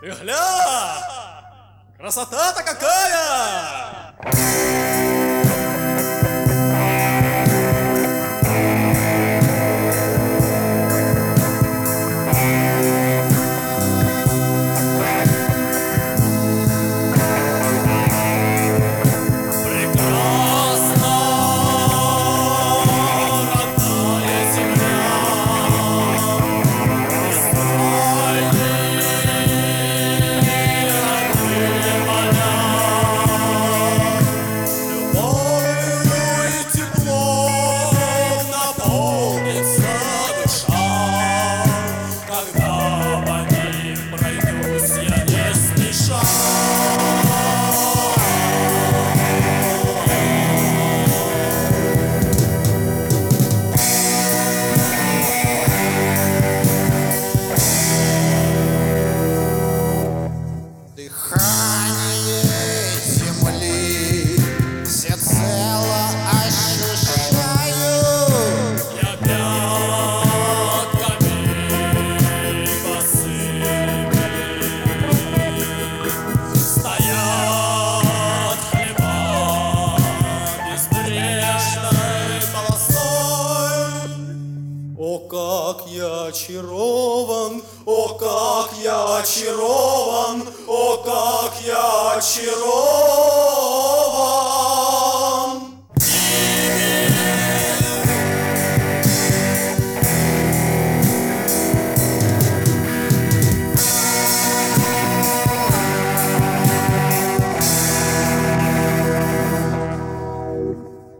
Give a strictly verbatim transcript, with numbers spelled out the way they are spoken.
Ты глянь! Красота-то какая! Дыхание земли всецело ощущаю. Я пятками босыми стоят хлеба безбрежной полосой. О, как я очарован, о, как я очарован, о, как я очарован ими.